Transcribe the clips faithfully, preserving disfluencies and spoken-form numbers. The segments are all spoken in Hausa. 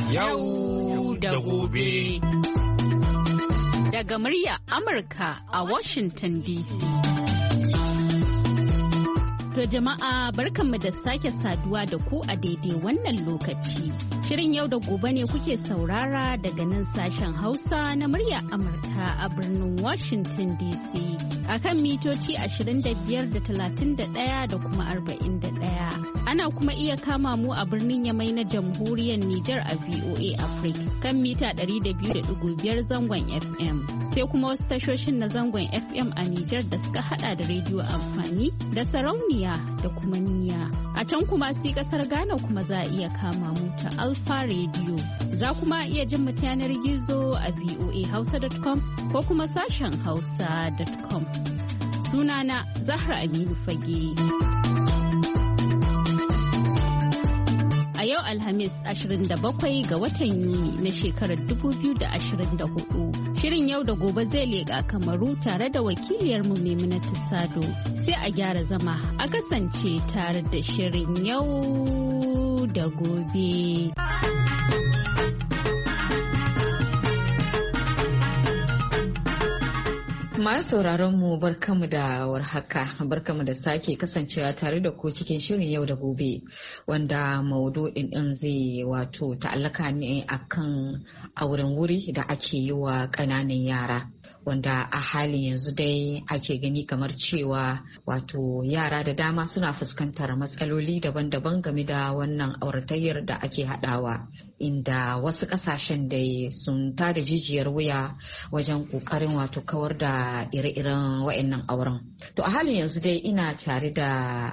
Yau da gobe. Daga murya Amurka a Washington D C. To jama'a barkanmu da sake saduwa da ku a daidai wannan lokaci. Shirin yau da gobe ne kuke saurara daga nan sashen Hausa na murya Amurka a birnin Washington D C. A kan mitoci ashirin da biyar da talatin da ɗaya da kuma arba'in da ɗaya. Ana kuma iya kama mu a birnin Yamai na Jamhuriyar Nijar a V O A Africa kan mita ɗari da biyu da ɗigo biyar zangon F M. Sai kuma wasu tashoshin na zangon F M a Nijar da suka hada da rediyo amfani da sarauniya da kuma niya. A can kuma sai kasar Ghana kuma za a iya kama mu ta Alpha Radio. Za kuma iya jin mu yanar gizo a v o a hausa dot com ko kuma sashen hausa dot com. Sunana Zahra Aminu Fage. A yau Alhamis ashirin da bakwai ga watan Yuni na shekarar dubu biyu da ashirin da hudu. Shirin yau da gobe zai leƙa Kamaru tare da wakiliyarmu Maimunatu Sado. Sai a gyara zama a kasance tare da shirin yau da gobe. Masu sauraron mu barkamu da warhaka, barkamu da sake kasancewa tare da ku cikin shirin yau da gobe, wanda maudu'in din zai wato ta'allaka ne akan auren wuri da ake yi wa ƙananan yara, wanda a halin yanzu dai ake gani kamar cewa wato yara da dama suna fuskantar matsaloli daban-daban game da wannan auratayyar da ake haɗawa, inda wasu ƙasashen dai sun tada jijiyar wuya wajen ƙoƙarin wato kawar da ire-iren wa'annan auren. To a halin yanzu dai ina tare da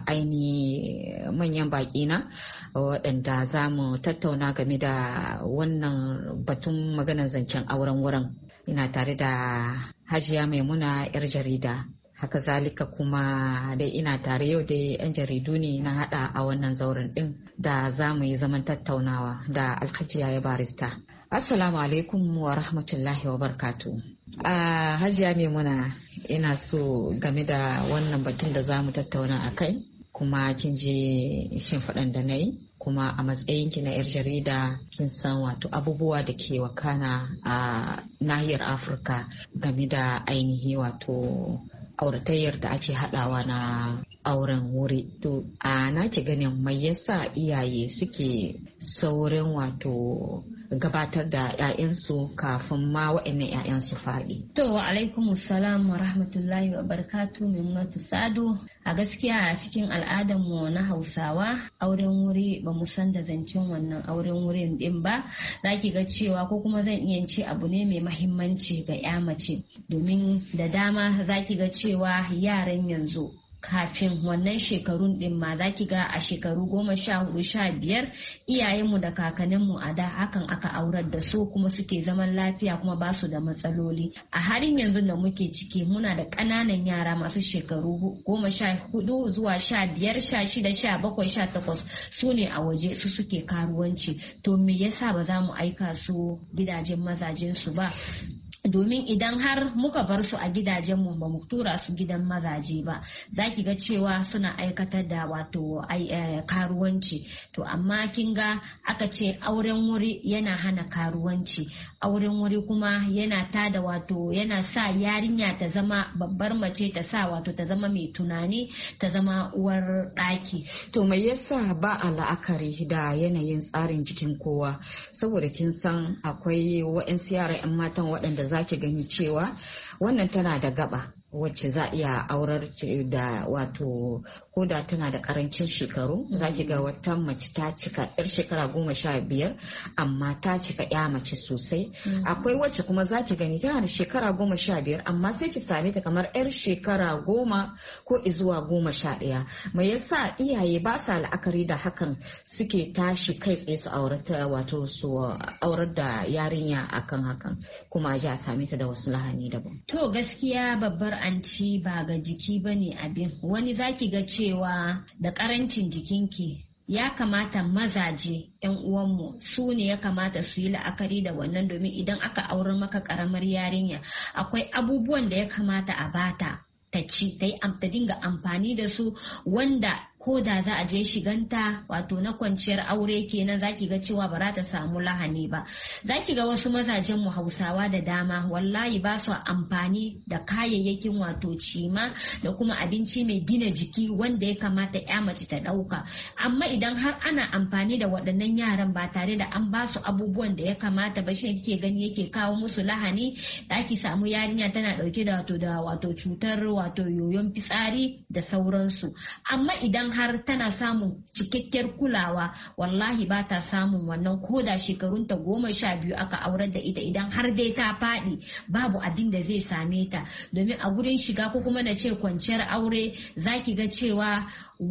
aini manyan baƙi na waɗanda za mu tattauna game da wannan batun maganar zancen auren wurin. Ina tare da Hajiya Maimuna 'yar jarida. Haka zalika kuma dai ina tare yau da 'yan jaridu ne na hada a wannan zauren din da za mu yi zaman tattaunawa da Alhajiya ya barista. Assalamu alaikum wa rahmatullahi wa barkatu. Uh, Hajiya Maimuna, ina so game da wannan batun da za mu tattauna a kai, kuma kin je shin faɗan da na yi, kuma a matsayinki na 'yar jarida kin san wato abubuwa da ke wakana a nahiyar Afirka game da ainihi wato auratayyar da ake haɗawa na auren wuri. To a nake ganin mai yasa iyaye suke saurin wato gabatar da 'ya'yansu kafin ma wa'annan 'ya'yansu faɗi. To wa alaikum salam wa rahmatullahi wa barakatu Maimunatu Sado. A gaskiya a cikin al'adarmu na Hausawa auren wuri ba mu san da zancen wannan auren wurin din ba. Za ki ga cewa ko kuma zan iya ce abu ne mai mahimmanci ga 'ya mace, domin da dama za ki ga cewa yaran yanzu kafin wannan shekarun din ma za ki ga a shekaru goma sha hudu sha biyar iyayenmu da kakanninmu a da hakan aka aurar da su kuma suke zaman lafiya kuma ba su da matsaloli. A harin yanzu da muke ciki muna da ƙananan yara masu shekaru goma sha hudu zuwa sha biyar sha shida sha bakwai sha takwas su ne a waje su suke karuwanci. To me yasa ba za mu aika su gidajen mazajensu ba? Domin idan har muka bar su a gidajenmu ba mu tura su gidan mazaje ba, za ki ga cewa suna aikatar da wato karuwanci. To amma kin ga aka ce auren wuri yana hana karuwanci, auren wuri kuma yana tada wato yana sa yarinya ta zama babbar mace, ta sa wato ta zama mai tunani, ta zama uwar ɗaki. To mai yasa ba a la'akari da yanayin tsarin jikin kowa? Saboda kin san akwai wa'yansu yara 'yan matan waɗanda za ki gani cewa wannan tana da gaba wacce za a iya aurar da wato ko da tana da karancin shekaru. Za ki ga wata mace ta cika yar shekara goma sha biyar amma ta cika ya mace sosai. Akwai wacce kuma za ki gani tana da shekara goma sha biyar amma sai ki same ta kamar yar shekara goma ko izuwa goma sha ɗaya. Mai yasa iyaye ba sa la'akari da hakan suke tashi kai tsaye su aurata wato su aurar da yarinya akan hakan kuma a same ta da wasu lahani daban? To gaskiya babbar anci ba ga jiki bane abin. Wani zaki ga cewa da karancin jikinki ya kamata mazaje yan uwanmu su ne ya kamata su yi la'akari da wannan, domin idan aka aurar maka karamar yarinya akwai abubuwan da ya kamata a bata ta ci ta yi ta dinga amfani da su wanda ko da za a je shiganta wato na kwanciyar aure kenan zaki ga cewa ba za ta samu lahani ba. Zaki ga wasu mazajen mu Hausawa da dama wallahi ba su amfani da kayayyakin wato cima da kuma abinci mai gina jiki wanda ya kamata ya mace ta dauka, amma idan har ana amfani da waɗannan yaran ba tare da an ba su abubuwan da ya kamata ba, shi kike gani yake kawo musu lahani. Da ake samu yarinya tana dauke da wato da wato cutar wato yoyon fitsari da sauransu. Amma idan har tana samun cikakkiyar kulawa wallahi ba ta samun wannan, ko da shekarunta goma sha biyu aka aurar da ita, idan har dai ta faɗi babu abin da zai same ta. Domin a gurin shiga ko kuma na ce kwanciyar aure zaki ga cewa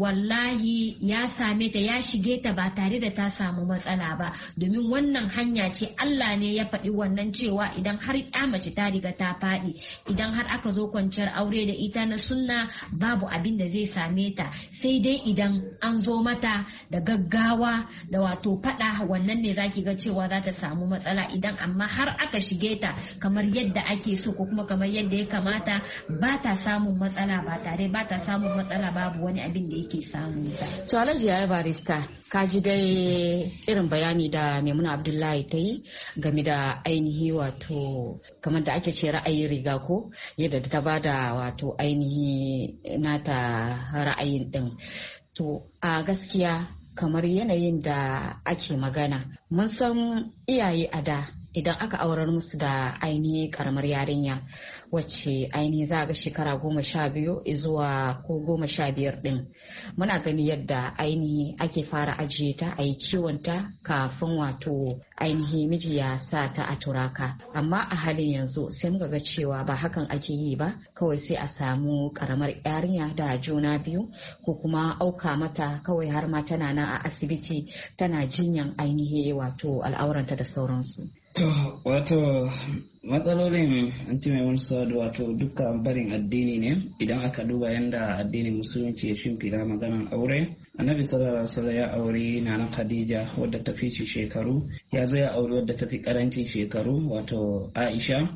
wallahi ya same ta, ya shige ta ba tare da ta samu matsala ba. Domin wannan hanya ce Allah ne ya faɗi wannan cewa idan har ya mace ta riga ta faɗi, idan har aka zo kwanciyar aure da ita na sunna babu abin da zai same ta, sai dai idan an zo mata da gaggawa da wato faɗa, wannan ne zaki ga cewa za ta samu matsala. Idan amma har aka shige ta kamar yadda ake so ko kuma kamar yadda ya kamata ba ta samun matsala, ba tare ba ta samun matsala, babu wani abin da yake samu. To Alhaji Yaya Barista, ka ji dai irin bayani da Maimuna Abdullahi ta yi game da ainihi wato kamar da ake ce ra'ayin riga ko yadda ta bada wato ainihi nata ra'ayin din. To a gaskiya kamar yanayin da ake magana, mun san iyaye a da idan aka aurar musu da ainihi karamar yarinya wacce ainihi za ga shekara goma sha biyu zuwa ko goma sha biyar din, muna gani yadda ainihi ake fara ajiye ta a yi kiwonta kafin wato ainihi miji ya sa ta a turaka. Amma a halin yanzu sai muka ga cewa ba hakan ake yi ba, kawai sai a samu karamar yarinya da juna biyu ko kuma auka mata kawai har ma tana nan a asibiti tana jinyan ainihi wato al'auranta da sauransu. To wato matsalolin anti mai sadu wato duka barin addini ne. Idan aka duba yadda addinin musulunci ya shimfida maganan aure, annabi sallallahu alaihi wasallam ya auri nana Khadija wadda ta fi shekaru, ya zo ya auri wadda ta fi karancin shekaru wato Aisha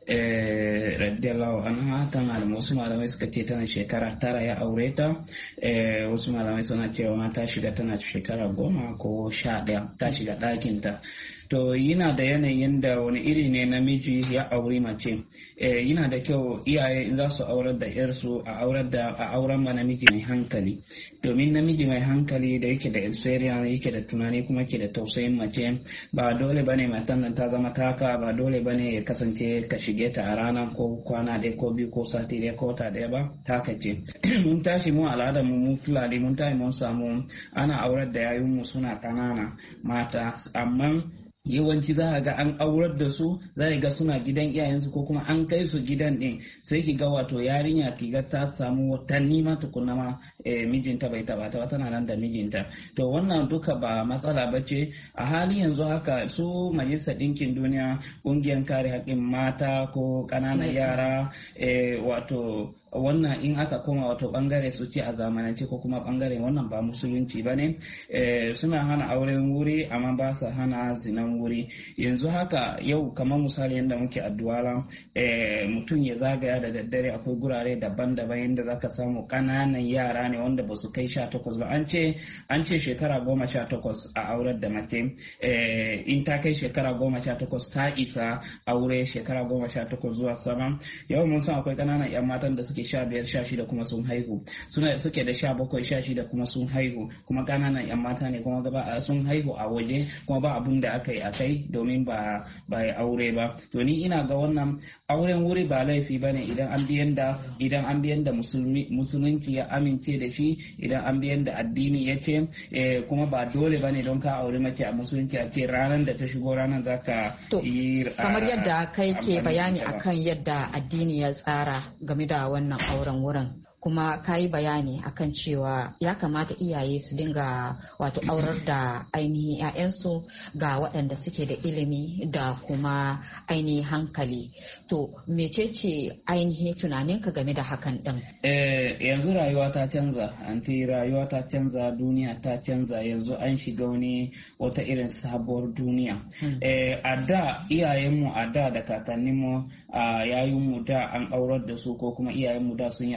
Eh, radiyallahu anha. Ta malamai, wasu malamai suka ce tana shekara tara ya aure ta, eh, wasu malamai suna cewa ta shiga tana shekara goma ko sha ɗaya ta shiga ɗakinta. To yana da yanayin da wani iri ne namiji ya auri mace. Eh, yana da kyau iyaye in za su aurar da yarsu a aurar da a auren ma namiji mai hankali, domin namiji mai hankali da yake da elseriya yake da tunani kuma yake da tausayin mace. Ba dole bane matan nan ta zama taka, ba dole bane ya kasance ka shige ta a rana ko kwana ɗaya ko biyu ko sati ɗaya ko wata ɗaya ba, taka ce. Mun tashi mu al'adar mu mu Fulani mun tashi mun samu ana aurar da yayun mu suna ƙanana mata, amma yawanci za a ga an aurar da su, za a ga suna gidan iyayensu ko kuma an kai su gidan din, sai ki ga wato yarinya ki ga ta samu watanni ma tukunna ma e, mijinta bai taba ta, tana nan da mijinta. To wannan duka ba matsala ba ce. A hali yanzu haka su majalisar ɗinkin duniya, ƙungiyar kare haƙƙin mata ko ƙananan yara, e, wato wannan in aka koma wato bangare su ce a zamanance ko kuma bangare wannan ba musulunci ba ne, e, suna hana auren wuri amma ba su hana zinan wuri. Yanzu haka yau kamar misali yadda muke a Duwala, e, mutum ya zagaya da daddare akwai gurare daban-daban yadda zaka samu ƙananan yara ne wanda ba su kai sha takwas ba. An ce an ce shekara goma sha takwas a aurar da mace, e, in ta kai shekara goma sha takwas ta isa aure, shekara goma sha takwas zuwa sama. Yau mun san akwai ƙananan 'yan matan da suke sha biyar sha shida kuma sun haihu, suna suke da sha bakwai sha shida kuma sun haihu, kuma ƙananan 'yan mata ne kuma gaba sun haihu a waje kuma ba abun da aka yi a kai domin ba ba ya aure ba. To ni ina ga wannan auren wuri ba laifi ba ne idan an biyan da idan an biyan da musulunci ya amince da shi, idan an biyan da addini ya ce, eh, kuma ba dole ba ne don ka aure mace a musulunci a ce ranar da ta shigo ranar za ka yi. Kamar yadda kai ke bayani akan yadda addini ya tsara game da wannan auren wurin, kuma ka yi bayani akan cewa ya kamata iyaye su dinga wato aurar da ainihin 'ya'yansu ga waɗanda suke da ilimi da kuma ainihin hankali. To mecece ainihin tunaninka game da hakan ɗin? Eh, yanzu rayuwa ta canza, anti rayuwa ta canza, duniya ta canza, yanzu an shiga wani wata irin sabuwar duniya. Hmm. Eh, a da iyayenmu a da da kakanninmu a yayinmu da an aurar da su ko kuma iyayenmu da sun yi aure suna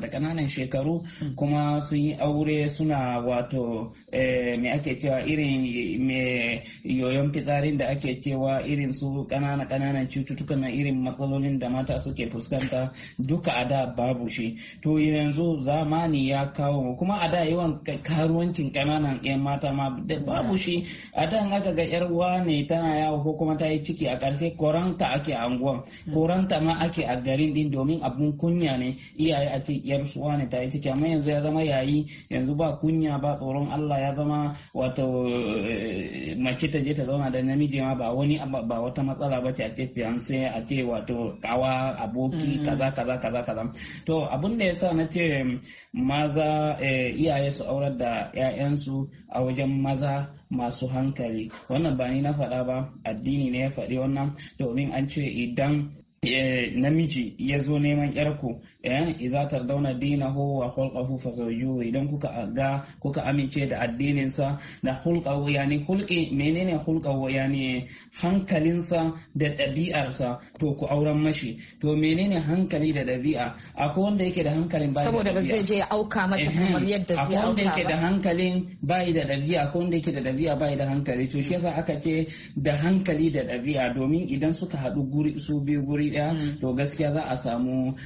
da ƙananan shekaru kuma sun yi aure suna wato me ake cewa irin me yoyon fitsarin da ake cewa irin su ƙanana ƙananan cututtukan na irin matsalolin da mata suke fuskanta duka a da babu shi. To yanzu zamani ya kawo kuma a da yawan karuwancin ƙananan 'yan mata ma babu shi. A da aka ga yar uwa ne tana yawo ko kuma ta yi ciki a ƙarshe koranta ake a anguwan, koranta ma ake a garin din domin abun kunya ne iyaye a ce yar suwa ne ta yi ciki. Amma yanzu ya zama yayi, yanzu ba kunya ba tsoron Allah, ya zama wato mace ta je ta zauna da namiji ma ba wani ba wata matsala ba ce a ce fiance a ce wato kawa aboki kaza kaza kaza kaza. To abun da yasa na ce maza iyaye su aurar da 'ya'yansu a wajen maza masu hankali, wannan ba ni na faɗa ba, addini ne ya faɗi wannan, domin an ce idan namiji ya zo neman yarku idza tardawna dinahu wa khulquhu fazawjuhu, idan kuka ga kuka amince da addininsa da khulquhu, yani khulqi menene khulquhu, yani hankalinsa da ɗabi'arsa, to ku auren mashi. To menene hankali da ɗabi'a? Akwai wanda yake da hankalin bai da ɗabi'a, saboda ba zai je ya auka mata kamar yadda zai auka ba. Akwai wanda yake da hankalin bai da ɗabi'a, akwai wanda yake da ɗabi'a bai da hankali. To shi yasa aka ce da hankali da ɗabi'a, domin idan suka haɗu guri su biyu guri ɗaya to gaskiya za a samu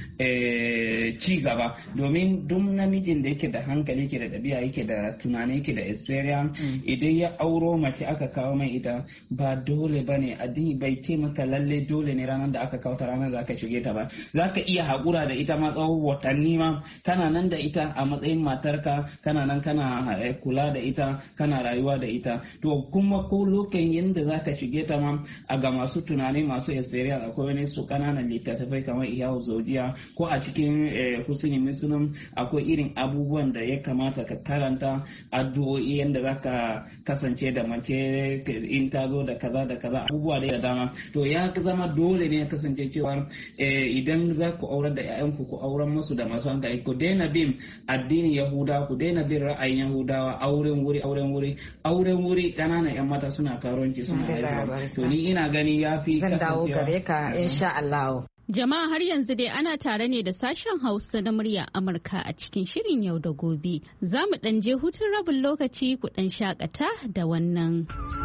ci gaba, domin duk namijin da yake da hankali yake da ɗabi'a yake da tunani yake da experience idan ya auro mace aka kawo mai ita ba dole bane addini bai ce maka lalle dole ne ranar da aka kawo ta ranar da aka shige ta ba. Zaka iya haƙura da ita ma tsawon watanni ma kana nan da ita a matsayin matarka, kana nan kana kula da ita, kana rayuwa da ita. To kuma ko lokacin yadda zaka shige ta ma a ga masu tunani masu experience akwai wani su kananan littattafai kamar iyawu zaudiya ko a cikin husni muslim akwai irin abubuwan da ya kamata ka karanta, addu'o'i yadda zaka kasance da mace in ta zo da kaza da kaza, abubuwa da dama. To ya zama dole ne ya kasance cewa idan za ku aurar da 'ya'yanku ku auren musu da masu hankali, ku daina bin addinin yahudawa, ku daina bin ra'ayin yahudawa, auren wuri auren wuri auren wuri ƙananan 'yan mata suna karuwanci suna haihuwa. To ni ina gani ya fi kasancewa. Zan dawo gare ka insha Allah. Jama'a har yanzu dai ana tare ne da sashen Hausa na murya Amurka a cikin shirin yau da gobe. Za mu ɗan je hutun rabin lokaci ku ɗan shakata da wannan.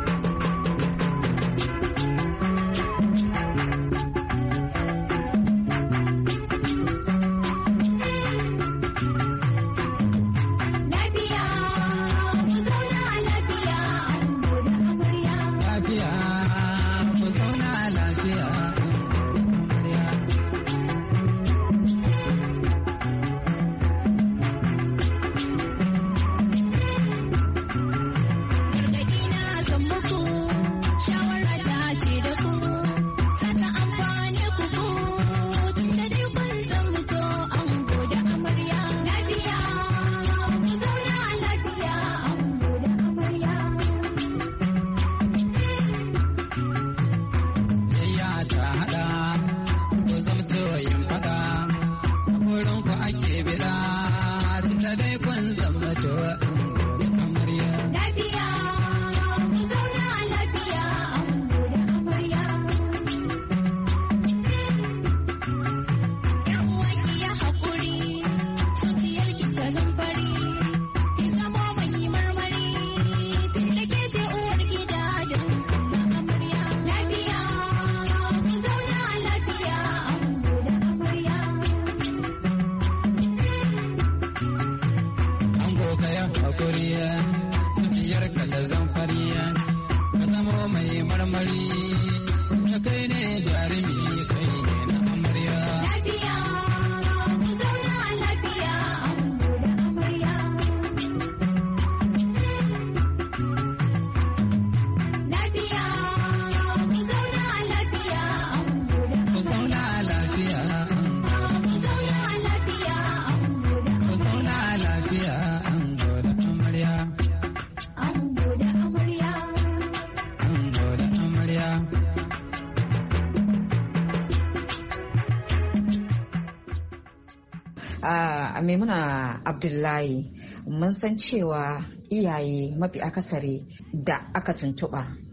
a Maimuna Abdullahi mun san cewa iyaye mafi akasari da aka tuntuɓa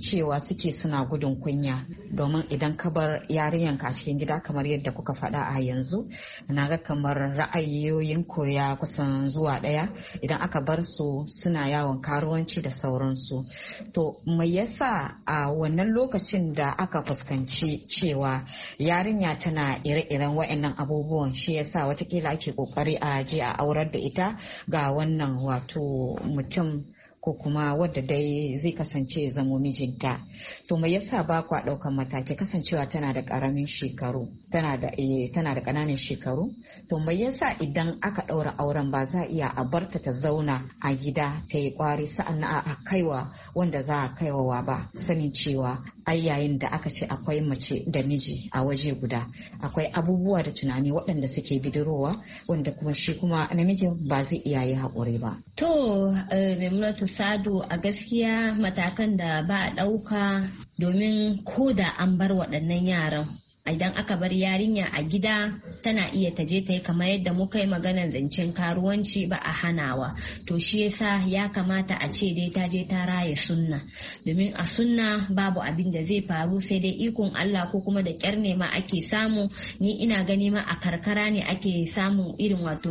cewa suke suna gudun kunya, domin idan ka bar yarinyanka a cikin gida kamar yadda kuka faɗa a yanzu, na ga kamar ra'ayoyin koya kusan zuwa ɗaya idan aka bar su suna yawon karuwanci da sauransu. To mai yasa a wannan lokacin da aka fuskanci cewa yarinya tana ire-iren wa'annan abubuwan, shi yasa watakila ake kokari a je a aurar da ita ga wannan wato mutum ko kuma wadda dai zai kasance zamo mijinta. To mai yasa ba kwa ɗaukan mataki, kasancewa tana da ƙaramin shekaru, tana da eh, tana da ƙananan shekaru? To mai yasa idan aka ɗaura auren ba za a iya a barta ta zauna a gida ta yi ƙwari sa'an a kaiwa wanda za a kaiwa ba, sanin cewa ai yayin da aka ce akwai mace da miji a waje guda akwai abubuwa da tunani waɗanda suke bidirowa wanda kuma shi kuma namijin ba zai iya yi haƙuri ba. To Maimunatu Sado, a gaskiya matakan da ba a ɗauka, domin ko da an bar waɗannan yaran, idan aka bar yarinya a gida tana iya ta je ta yi kamar yadda muka yi maganar zancen karuwanci, ba a hanawa. To shi yasa ya kamata a ce dai ta je ta raye sunna, domin a sunna babu abin da zai faru sai dai ikon Allah, ko kuma da kyar ne ma ake samu. Ni ina gani ma a karkara ne ake samun irin wato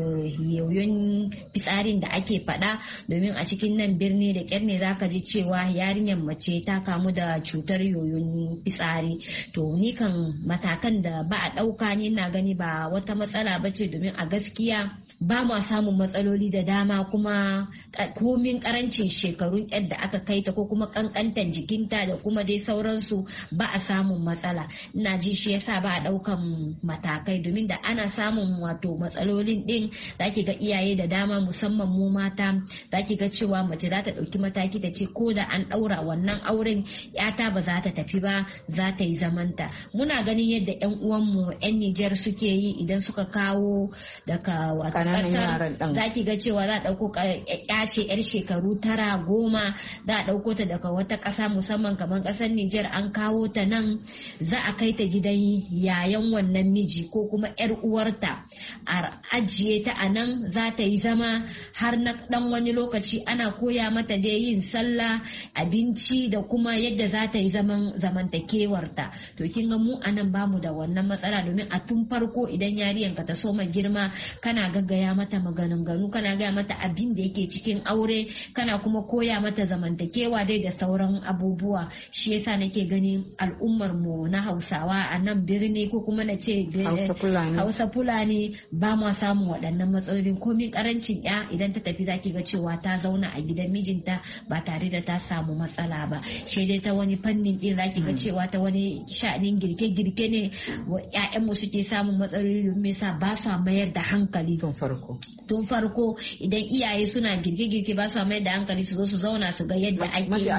yoyon fitsarin da ake faɗa, domin a cikin nan birni da kyar ne zaka ji cewa yarinyar mace ta kamu da cutar yoyon fitsari. To ni kan matakan da ba a ɗauka ni na gani ba wata matsala ba ce, domin a gaskiya ba mu samun matsaloli da dama, kuma komin karancin shekarun yadda aka kai ta ko kuma kankantan jikinta da kuma dai sauransu ba a samun matsala. Ina ji shi yasa ba a ɗaukan matakai, domin da ana samun wato matsalolin din zaki ga iyaye da dama musamman mu mata zaki ga cewa mace za ta ɗauki mataki ta ce ko da an ɗaura wannan auren yata ba za ta tafi ba, za ta yi zamanta. Muna ganin yadda yan uwanmu yan Nijar suke yi idan suka kawo daga wata kasar, za ki ga cewa za a ɗauko ya ce yar shekaru tara goma, za a ɗauko ta daga wata ƙasa musamman kamar ƙasar Nijar, an kawo ta nan za a kai ta gidan yayan wannan miji ko kuma yar uwarta, a ajiye ta a nan za ta yi zama har na ɗan wani lokaci, ana koya mata dai yin sallah, abinci da kuma yadda za ta yi zaman zamantakewarta. To kin ga mu anan bamu da wannan matsala, domin a tun farko idan yariyanka ta soma girma kana gaggaya mata maganganu, kana gaya mata abin da yake cikin aure, kana kuma koya mata zamantakewa dai da sauran abubuwa. Shi yasa nake ganin al'ummar mu na Hausawa a nan birni ko kuma na ce Hausa Fulani ba ma samun waɗannan matsalolin. Komin karancin ya idan ta tafi zaki ga cewa ta zauna a gidan mijinta ba tare da ta samu matsala ba. Shi dai ta wani fannin din zaki ga cewa ta wani sha'anin girke-girke ne ƴaƴanmu suke samun matsaloli, domin sa ba su mayar da hankali tun farko. Tun farko idan iyaye suna girke-girke ba su mayar da hankali su zo su zauna su ga yadda ake.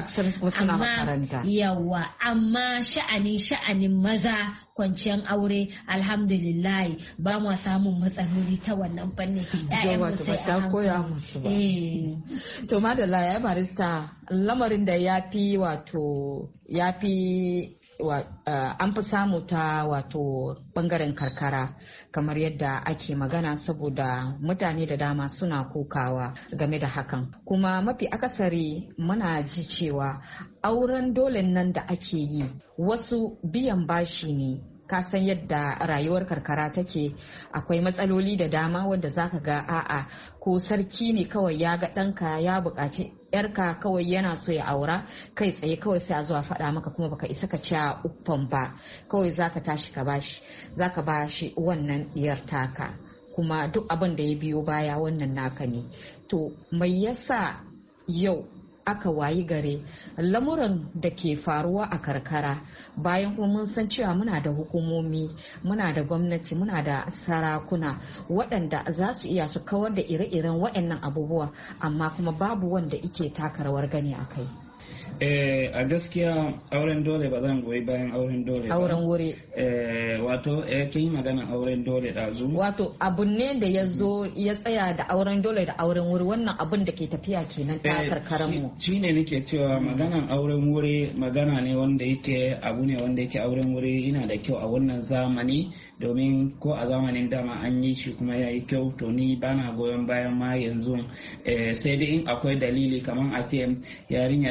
Amma yawa, amma sha'anin sha'anin maza kwanciyar aure alhamdulillah ba mu samun matsaloli ta wannan fannin. Ƴaƴanmu sai a koya musu ba. To madalla ya barista, lamarin da ya fi wato ya fi Uh, an fi samu ta wato bangaren karkara kamar yadda ake magana, saboda mutane da dama suna kokawa game da hakan, kuma mafi akasari muna ji cewa auren dole nan da ake yi wasu biyan bashi ne. Ka san yadda rayuwar karkara take, akwai matsaloli da dama wanda zaka ga a'a ko sarki ne kawai ya ga ɗanka ya buƙaci yarka kawai yana so ya aura, kai tsaye kawai sai a zuwa faɗa maka, kuma baka isa ka ci a uffan ba, kawai zaka tashi ka bashi zaka bashi wannan diyar taka, kuma duk abin da ya biyo baya wannan naka ne. To mai yasa yau aka wayi gare lamuran da ke faruwa a karkara, bayan kuma mun san cewa muna da hukumomi, muna da gwamnati, muna da sarakuna waɗanda za su iya su kawar da ire-iren waɗannan abubuwa, amma kuma babu wanda ike taka rawar gani a kai. Eh, a gaskiya auren dole ba zan goyi bayan auren dole ba. Auren wuri. Eh, wato eh, kin yi magana auren dole ɗazu. Wato abun ne da ya zo ya tsaya da auren dole da auren wuri, wannan abun da ke tafiya kenan ta karkaran mu. Shi ne nake cewa maganan auren wuri magana ne wanda yake abu ne wanda yake auren wuri yana da kyau a wannan zamani, domin ko a zamanin dama an yi shi kuma ya yi kyau. To ni bana goyon bayan ma yanzu, eh, sai dai in akwai dalili kamar a ce yarinya tana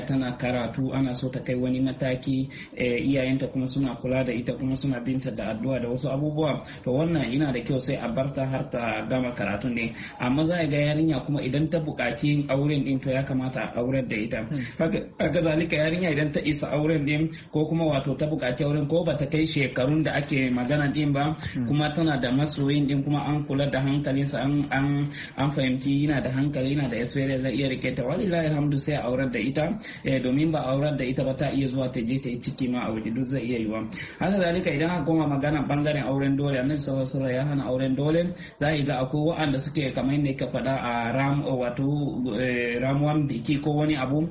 karatu ana so ta kai wani mataki iyayenta kuma suna kula da ita kuma suna binta da addu'a da wasu abubuwa to wannan ina da kyau sai a barta har ta gama karatun ne. Amma za a ga yarinya kuma idan ta buƙaci auren din to ya kamata a aurar da ita. Haka zalika yarinya idan ta isa auren din ko kuma wato ta buƙaci auren ko ba ta kai shekarun da ake magana din ba kuma tana da masoyin din kuma an kula da hankalinsa an an an fahimci yana da hankali yana da experience zai iya rike ta wallahi alhamdu sai a aurar da ita domin ba aurar da ita ba ta iya zuwa ta je ta yi ciki ma a waje duk zai iya yiwa. Haka zalika idan aka koma magana bangaren auren dole annabi sallallahu alaihi wasallam ya hana auren dole za a ga akwai waɗanda suke kamar yadda ka faɗa a ram wato ramuwan biki ko wani abu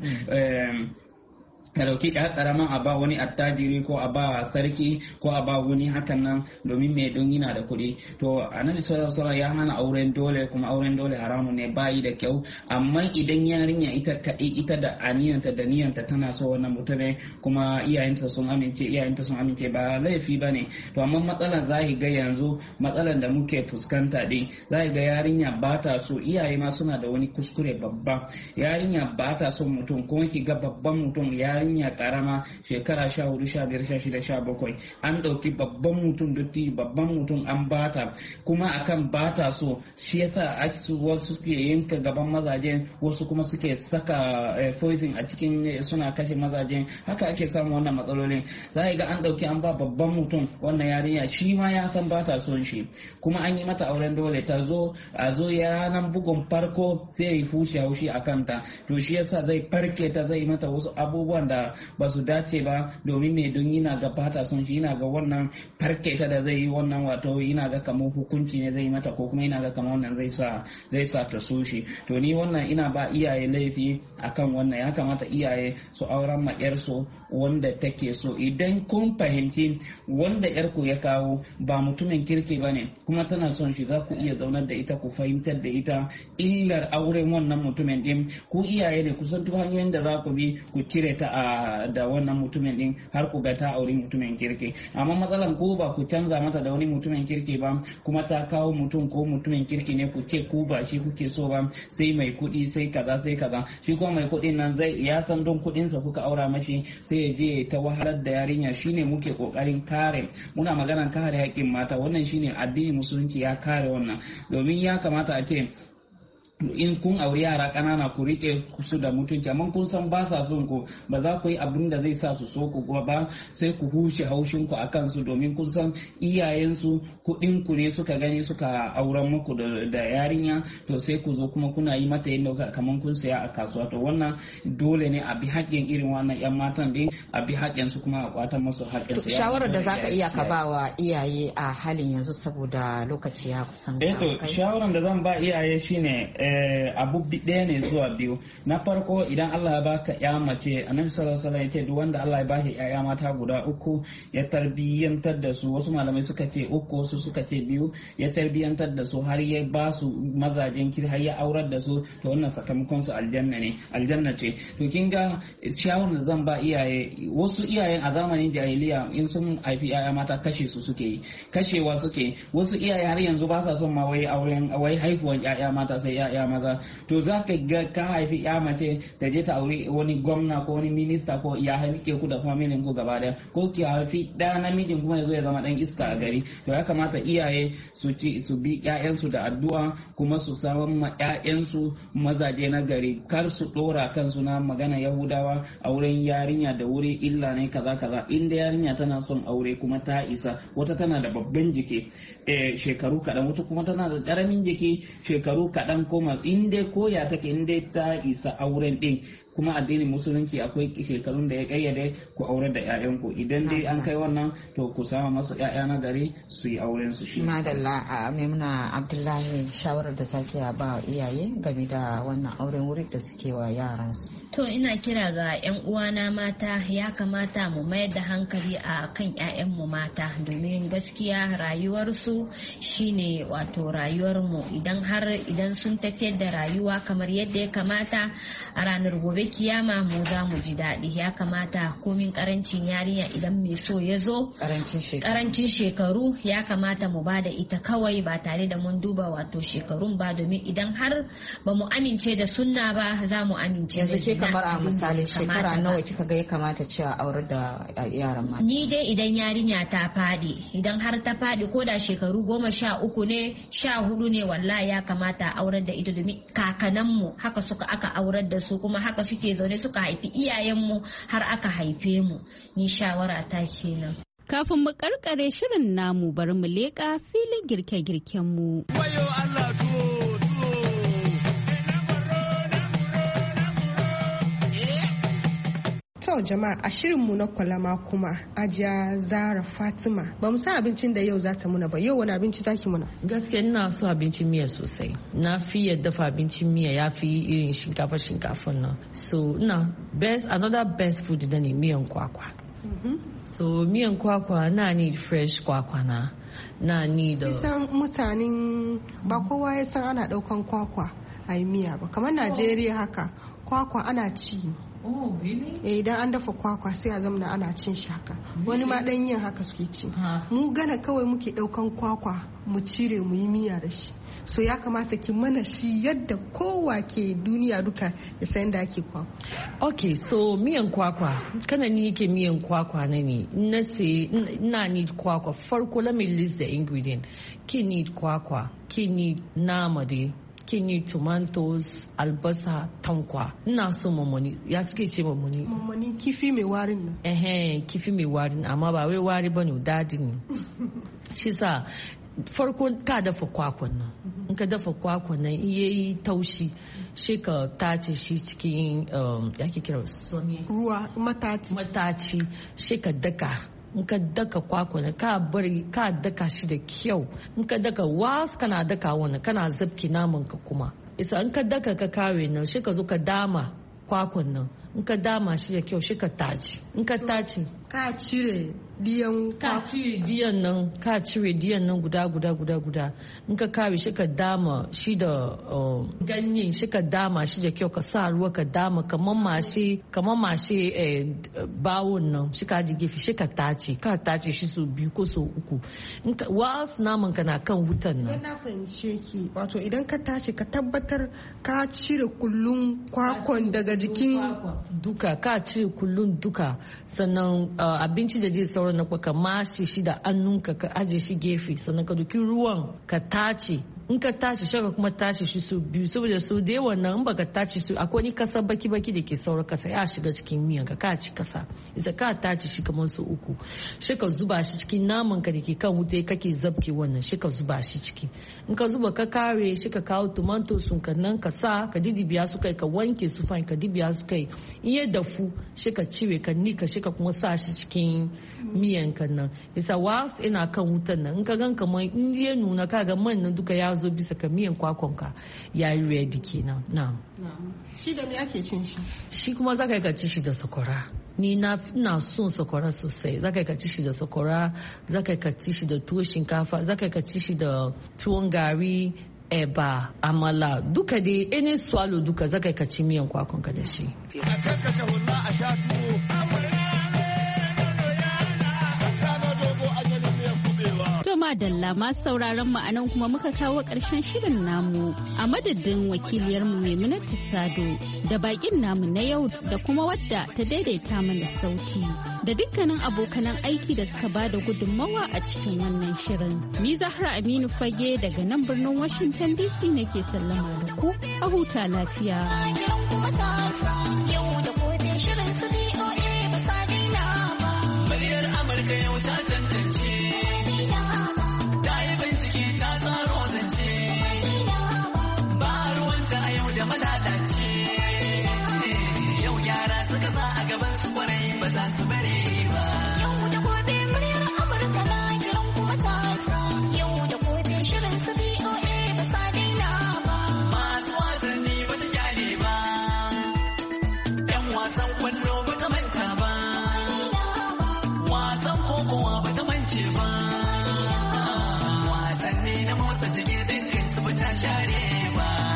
ka dauki ɗaya karaman a ba wani attajiri ko a ba sarki ko a ba wani hakan nan domin mai don yana da kuɗi. To annabi sallallahu alaihi ya hana auren dole kuma auren dole haramun ne bayi da kyau. Amma idan yarinya ita kaɗai ita da aniyanta da niyanta tana so wannan mutumin kuma iyayenta sun amince iyayenta sun amince ba laifi ba ne. To amma matsalar za ga yanzu matsalar da muke fuskanta din za ga yarinya ba ta so iyaye ma suna da wani kuskure babba. Yarinya ba ta son mutum kuma ki ga babban mutum ya yarinya karama shekara sha hudu sha biyar sha shida sha bakwai an ɗauki babban mutum dotti babban mutum an bata kuma akan bata so shi yasa wasu suke yanka gaban mazajen wasu kuma suke saka poison a cikin suna kashe mazajen. Haka ake samu wannan matsalolin za ga an ɗauki an ba babban mutum wannan yarinya shi ma ya san bata son shi kuma an yi mata auren dole ta zo a zo yanan bugun farko sai ya yi fushi haushi a kanta to shi yasa zai farke ta zai mata wasu abubuwan da ba su dace ba domin me don yana ga fata son shi yana ga wannan farke ta da zai yi wannan wato yana ga kamar hukunci ne zai mata ko kuma yana ga kamar wannan zai sa zai sa ta so shi. To ni wannan ina ba iyaye laifi akan wannan ya kamata iyaye su auren ma yar su wanda take so idan kun fahimci wanda yar ku ya kawo ba mutumin kirki bane kuma tana son shi za ku iya zaunar da ita ku fahimtar da ita illar auren wannan mutumin din ku iyaye ne kusan duk hanyoyin da za ku bi ku cire ta a da wannan mutumin din har ku ga ta auri mutumin kirki. Amma matsalan ko ba ku canza mata da wani mutumin kirki ba kuma ta kawo mutum ko mutumin kirki ne ku ce ku ba shi kuke so ba sai mai kuɗi sai kaza sai kaza shi kuma mai kuɗin nan zai ya san don kuɗinsa kuka aura mashi sai ya je ta wahalar da yarinya. Shine muke kokarin kare muna maganar kare haƙƙin mata wannan shine addini musulunci ya kare wannan domin ya kamata a ce in kun auri yara ƙanana ku rike su da mutunci amma kun san ba sa son ku ba za ku yi abin da zai sa su so ku ba sai ku hushe haushin ku akan su domin kun san iyayensu kuɗin ku ne suka gani suka auren muku da yarinya to sai ku zo kuma kuna yi mata yadda kamar kun saya a kasuwa to wannan dole ne a bi haƙƙin irin wannan yan matan din a bi haƙƙin su kuma a kwatan musu haƙƙin su. Shawarar da zaka iya ka ba wa iyaye a halin yanzu saboda lokaci ya kusan. Eh to shawaran da zan ba iyaye shine abu ɗaya ne zuwa biyu. Na farko idan Allah ya baka ya mace annabi sallallahu alaihi wasallam yace duk wanda Allah ya bashi ya mata guda uku ya tarbiyyantar da su wasu malamai suka ce uku wasu suka ce biyu ya tarbiyyantar da su har ya ba su mazajen kir har ya aurar da su to wannan sakamakon su aljanna ne aljanna ce. To kin ga shawarar da zan ba iyaye wasu iyayen a zamanin jahiliya in sun haifi yaya mata kashe su suke yi kashewa suke wasu iyaye har yanzu ba sa son ma wai auren wai haifuwan yaya mata sai yaya maza to za ka ga ka haifi ya mace ta je ta auri wani gwamna ko wani minista ko ya haifi ku da familin ku gaba daya ko ki haifi ɗaya namijin kuma ya zo ya zama ɗan iska a gari to ya kamata iyaye su ci su bi ƴaƴansu da addu'a kuma su samu ma ƴaƴansu mazaje na gari kar su ɗora kansu na magana yahudawa auren yarinya da wuri illa ne kaza kaza inda yarinya tana son aure kuma ta isa wata tana da babban jiki shekaru kaɗan wata kuma tana da ƙaramin jiki shekaru kaɗan ko in dai koya take in dai ta isa auren din kuma addinin musulunci akwai shekarun da ya kayyade ku aure da ƴaƴanku idan dai an kai wannan to ku sama masu ƴaƴa na gari su yi auren su shi. Madalla a Maimuna Abdullahi shawarar da sake ba iyaye game da wannan auren wuri da suke wa yaran su. To ina kira ga ƴan uwana mata ya kamata mu mayar da hankali a kan ƴaƴan mu mata domin gaskiya rayuwar su shine wato rayuwar mu idan har idan sun tafiyar da rayuwa kamar yadda ya kamata a ranar gobe kiyama mu za mu ji daɗi. Ya kamata komin karancin yarinya idan mai so ya zo karancin shekaru ya kamata mu ba da ita kawai ba tare da mun duba wato shekarun ba, domin idan har ba mu amince da sunna ba za mu amince da zina. Yanzu ke kamar a misali shekara nawa kika ga ya kamata cewa aurar da yaran mata? Ni dai idan yarinya ta fadi, idan har ta fadi ko da shekaru goma sha uku ne sha hudu ne, wallahi ya kamata a aurar da ita, domin kakananmu haka suka aka aurar da su kuma haka suke zaune suka haifi iyayenmu har aka haife mu. Ni shawara ta kenan. Kafin mu karkare shirin namu bari mu leƙa filin girke-girken mu. Wayo Allah tuwo tuwo. To jama'a, a shirinmu na kwalama kuma Ajiya Zara Fatima ba mu san abincin da yau za ta muna ba. Yau wani abinci zaki muna? Gaskiya ina so abincin miya sosai. Na fi yadda dafa abincin miya ya fi irin shinkafa shinkafan nan. So ina best another best food da ne miyan kwakwa. Mm-hmm. So miyan kwakwa na need fresh kwakwa na. Na need uh, Kisan mutanen ba kowa ya san ana daukan kwakwa a yi miya ba. Kamar Najeriya haka kwakwa ana ci. Oh, really? Eh, idan an dafa kwakwa sai a zamana ana cin shi haka. Wani ma dan yin haka suke ci. Mu Gana kawai muke daukan kwakwa mu cire mu yi miya da shi. So ya kamata ki mana shi yadda kowa ke duniya duka ya san da ake kwakwa. Okay, so miyan kwakwa kana ni yake miyan kwakwa na ne na say na need kwakwa. Farko let me list the ingredient. Ki need kwakwa, ki need nama dai, kini, tomatoes, albasa, tankwa. Ina so mamoni. Ya suke ce mamoni? Mamoni kifi mai warin nan. Eh, kifi mai warin amma ba wai wari bane, dadi ne. Shi sa farko ka dafa kwakwan nan. In ka dafa kwakwan nan yayi taushi, shi ka tace shi cikin um, yake kira ruwa mataci. Mataci, shi ka daka. In ka daka kwakwa na ka bari ka daka shi da kyau. In ka daka was kana daka wannan kana zabki naman ka kuma. Isa in ka daka ka kawe nan shi ka zo ka dama kwakwan nan. In ka dama shi da kyau shi ka tace. In ka tace ka cire diyan ka cire diyan nan ka cire diyan nan guda guda guda guda. In ka kawe shi ka dama shi da ganyen shi ka dama shi da kyau ka sa ruwa ka dama kamar mashe kamar mashe bawon nan shi ka ji gefe shi ka tace ka tace shi so biyu ko so uku. In ka wasu naman ka na kan wutan nan. Na fahimce ki wato idan ka tace ka tabbatar ka cire kullun kwakwan daga jikin duka ka cire kullun duka sannan abinci da zai sauran na ka mashi shi da annunka ka aje shi gefe sannan ka duki ruwan ka tace. In ka tashi shaka kuma tashi shi su biyu saboda su da yawan nan in baka tashi su akwai ni kasa baki baki da ke saura kasa ya shiga cikin miyan ka ka ci kasa isa ka tashi shi kamar su uku shi ka zuba shi cikin naman ka da ke kan wuta kake zabke wannan shi ka zuba shi ciki. In ka zuba ka kare shi ka kawo tomato sun ka nan ka sa ka didibiya su kai ka wanke su fine ka dibiya su kai in ya dafu shi ka cire ka nika shi ka kuma sa shi cikin miyan ka nan isa wasu ina kan wutan nan in ka gan kamar in ya nuna ka ga man nan duka ya zo bisa ka miyan kwakwanka ya yi ready kenan. Na shi da me ake cin shi? Shi kuma zaka yi ka ci shi da sakwara. Ni na ina son sakwara sosai. Zaka yi ka ci shi da sakwara, zaka yi ka ci shi da tuwo shinkafa, zaka yi ka ci shi da tuwon gari, eba, amala, duka dai any swallow duka zaka yi ka ci miyan kwakwanka da shi. A kakkata hulla a sha tuwo. To madalla masu sauraron mu anan kuma muka kawo ƙarshen shirin namu a madadin wakiliyarmu Maimunatu Sado da bakin namu na yau da kuma wadda ta daidaita mana sauti da dukkanin abokanan aiki da suka bada gudunmawa a cikin wannan shirin. Ni Zahra Aminu Fage daga nan birnin Washington D C nake sallama da ku a huta lafiya. Muryar Amurka yau ta tantance. Da malalace yau yara suka sa a gaban su kwarai ba za su bare ba. Yau da gobe muryar Amurka na kiran kuma tasa. Yau da gobe shirin su B O A ba sa daina ba. Masu wasanni ba ta kyale ba. Yan wasan kwallo ba ta manta ba. Wasan kokowa ba ta mance ba. Wasanni na motsa jiki dukkan su ba ta share ba.